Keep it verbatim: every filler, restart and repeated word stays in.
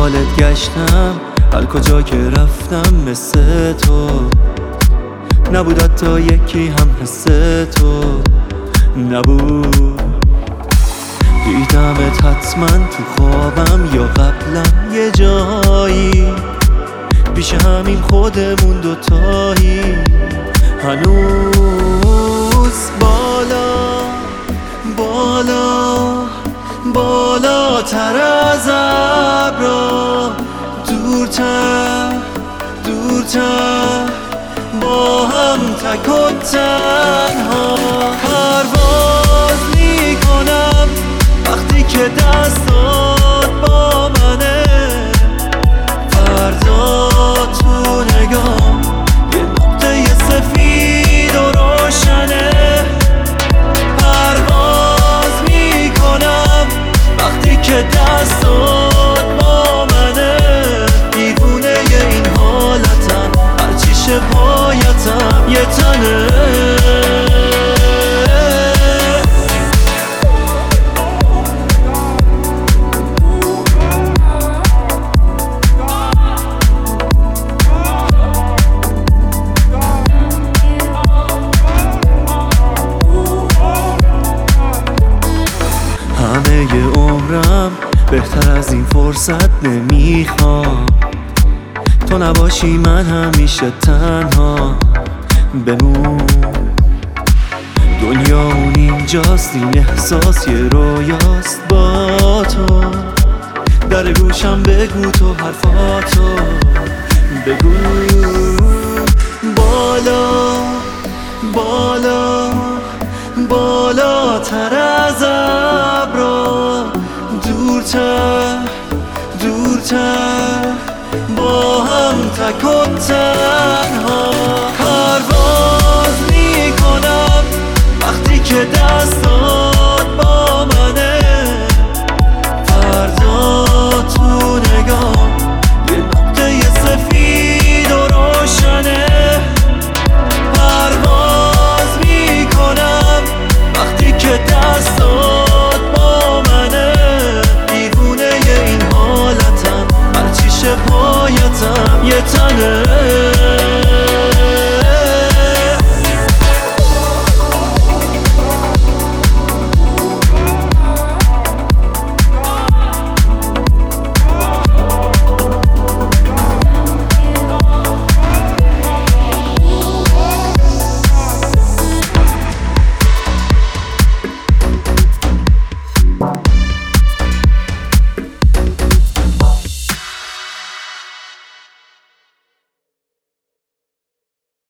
دنبالت گشتم، هر کجا که رفتم مثل تو نبود، حتی یکی هم حس تو نبود. دیدمت حتما تو خوابم یا قبلا یه جایی، پیش همین خودمون دوتایی. هنوز بالا بالا بالاتر از ابرا، دورتر دورتر با هم تک و تنها پرواز میکنم وقتی که دستات با منه. فردا تو نگاه یه نقطه سفید و روشنه. پرواز میکنم وقتی که دستات با منه. دیوونه این حالتم، هرچی شبایتم یه تنه. همه ی عمرم بهتر از این فرصت نمیخوام، تو نباشی من همیشه تنها بمون. دنیا اون اینجاست، این احساس یه رویاست با تو. در گوشم بگو تو حرفاتو بگو. بالا بالا بالاتر از ابرا، دورتر دورتر با هم تک و تنها.